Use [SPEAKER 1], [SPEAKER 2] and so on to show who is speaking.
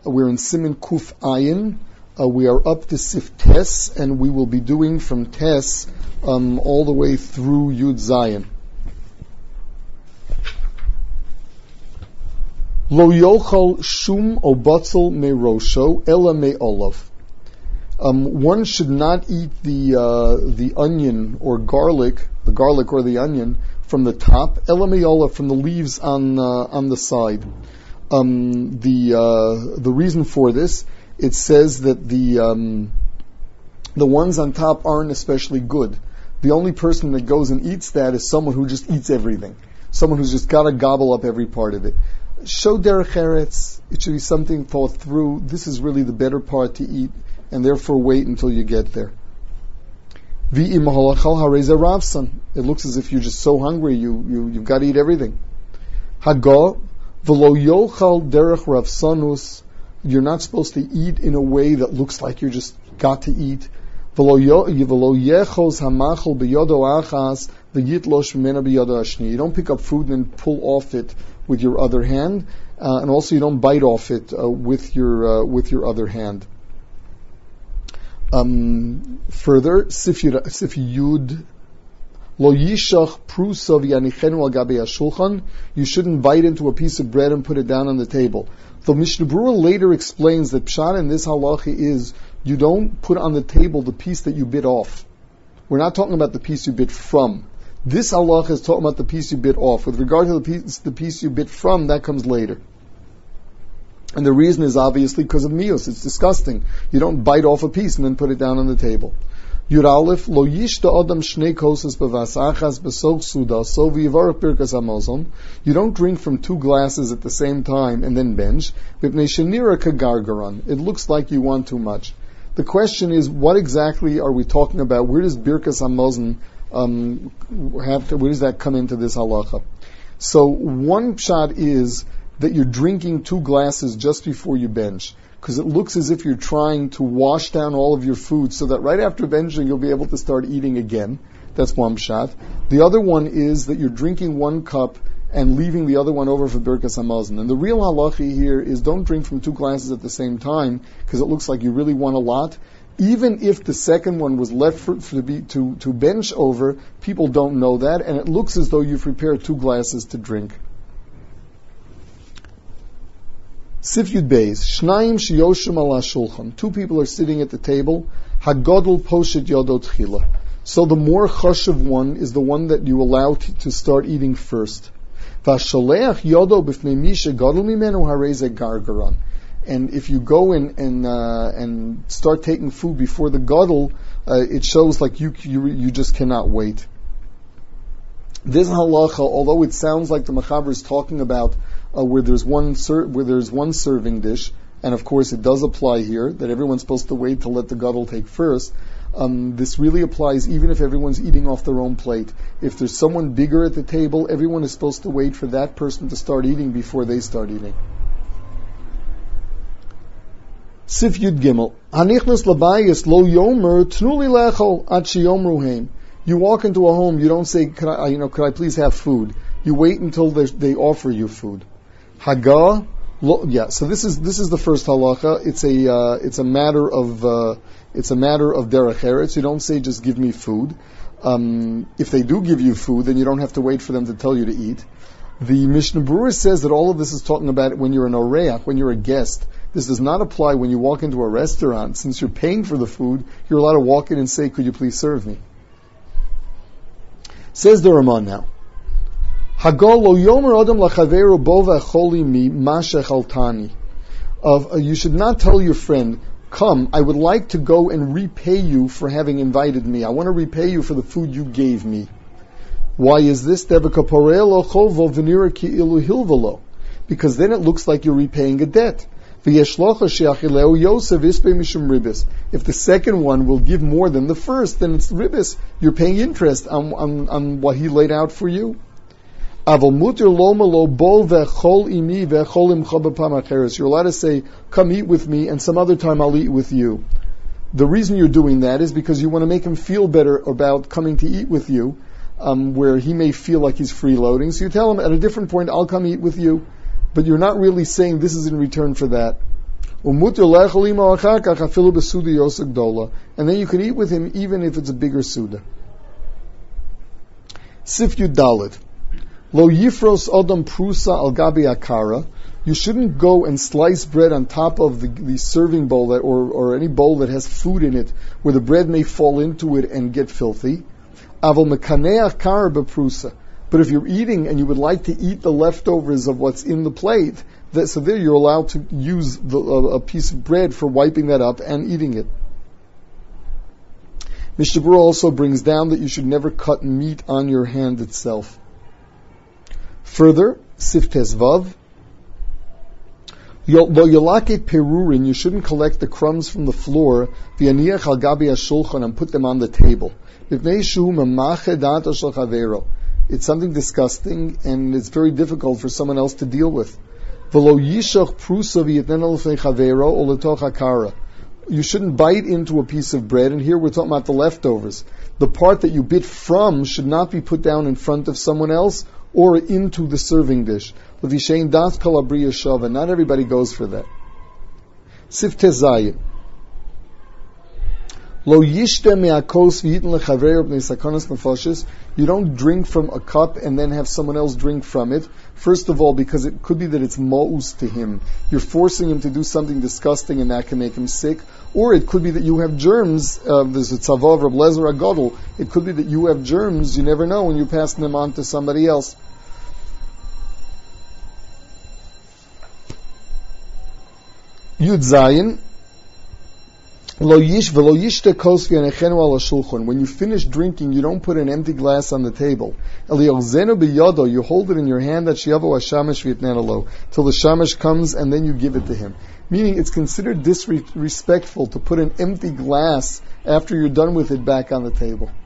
[SPEAKER 1] We're in Siman Kuf Ayin. We are up to Sif Tes, and we will be doing from Tes all the way through Yud Zayin. Lo yochal shum o batzel me rosho ela me olav. One should not eat the onion or garlic, the garlic or the onion, from the top, ela me olav, from the leaves on the side. The reason for this, it says that the ones on top aren't especially good. The only person that goes and eats that is someone who just eats everything, someone who's just got to gobble up every part of it. Show derech eretz, it should be something thought through. This is really the better part to eat, and therefore wait until you get there. It looks as if you're just so hungry, you've got to eat everything. Hagah v'lo yochal derech rav sanus, you're not supposed to eat in a way that looks like you're just got to eat. V'lo yechos hamachol beyodo achas v'yitlosh mena beyodo ashni. You don't pick up food and then pull off it with your other hand, and also you don't bite off it with your other hand. Further, Sif Yud Lo yishach prusav yanichenu al gabe hashulchan. You shouldn't bite into a piece of bread and put it down on the table. The Mishnah Berurah later explains that pshat in this halacha is you don't put on the table the piece that you bit off. We're not talking about the piece you bit from. This halacha is talking about the piece you bit off. With regard to the piece you bit from, that comes later. And the reason is obviously because of mios. It's disgusting. You don't bite off a piece and then put it down on the table. Yud Aleph, lo yishta adam shnei kosas b'vas achas b'sog suda so v'yivarach birkas hamazon. You don't drink from two glasses at the same time and then bench. V'pnei shenira kagargaran. It looks like you want too much. The question is, what exactly are we talking about? Where does birkas hamazon where does that come into this halacha? So one pshat is that you're drinking two glasses just before you bench, because it looks as if you're trying to wash down all of your food so that right after benching you'll be able to start eating again. That's one pshat. The other one is that you're drinking one cup and leaving the other one over for Birkas Hamazon. And the real halacha here is don't drink from two glasses at the same time, because it looks like you really want a lot. Even if the second one was left to bench over, people don't know that, and it looks as though you've prepared two glasses to drink. Sif Yud Beis, Shnayim shiyoshim ala shulchan. Two people are sitting at the table. Hagodol poshet yodo tchila. So the more chashuv one is the one that you allow to start eating first. Vasholeach yodo b'fnei misha godol mimenu hareze gargaran. And if you go in and start taking food before the gadol, it shows like you just cannot wait. This halacha, although it sounds like the Mechaber is talking about where there's one serving dish, and of course it does apply here that everyone's supposed to wait to let the gadol take first. This really applies even if everyone's eating off their own plate. If there's someone bigger at the table, everyone is supposed to wait for that person to start eating before they start eating. Sif Yud Gimel. Hanichnas labayis lo yomer tnuli lechol ad sheyomru heim. You walk into a home, you don't say, could I please have food? You wait until they offer you food. Hagah, so this is the first halacha. It's a matter of derech eretz. You don't say just give me food. If they do give you food, then you don't have to wait for them to tell you to eat. The Mishnah Berurah says that all of this is talking about when you're an oreach, when you're a guest. This does not apply when you walk into a restaurant. Since you're paying for the food, you're allowed to walk in and say, could you please serve me? Says the Ramah now. Hagol lo yomer adam lachaveru bova choli mi mashechaltani. You should not tell your friend, come, I would like to go and repay you for having invited me. I want to repay you for the food you gave me. Why is this? Because then it looks like you're repaying a debt. If the second one will give more than the first, then it's ribis. You're paying interest on what he laid out for you. You're allowed to say, come eat with me, and some other time I'll eat with you. The reason you're doing that is because you want to make him feel better about coming to eat with you, where he may feel like he's freeloading. So you tell him at a different point, I'll come eat with you. But you're not really saying this is in return for that. And then you can eat with him even if it's a bigger suda. Sif Yud Dalet. Lo yifros odom prusa al gabi akara. You shouldn't go and slice bread on top of the serving bowl or any bowl that has food in it, where the bread may fall into it and get filthy. Aval mekaneach kara beprusa. But if you're eating and you would like to eat the leftovers of what's in the plate, so there you're allowed to use a piece of bread for wiping that up and eating it. Mishnah Berurah also brings down that you should never cut meat on your hand itself. Further, Sif Tes Vav, Yolake perurin, you shouldn't collect the crumbs from the floor, v'yaniach al gabi hashulchan, and put them on the table. It's something disgusting, and it's very difficult for someone else to deal with. You shouldn't bite into a piece of bread, and here we're talking about the leftovers. The part that you bit from should not be put down in front of someone else or into the serving dish. Not everybody goes for that. Sif Tezayin. Lo yishte me'akos v'yitin lechaveiro b'nei sakonas nefashis. You don't drink from a cup and then have someone else drink from it. First of all, because it could be that it's ma'us to him. You're forcing him to do something disgusting and that can make him sick. Or it could be that you have germs. There's a tzavav Reb Lezer HaGadol. It could be that you have germs. You never know when you're passing them on to somebody else. Yud Zayin. When you finish drinking, you don't put an empty glass on the table. You hold it in your hand till the shamash comes and then you give it to him. Meaning it's considered disrespectful to put an empty glass after you're done with it back on the table.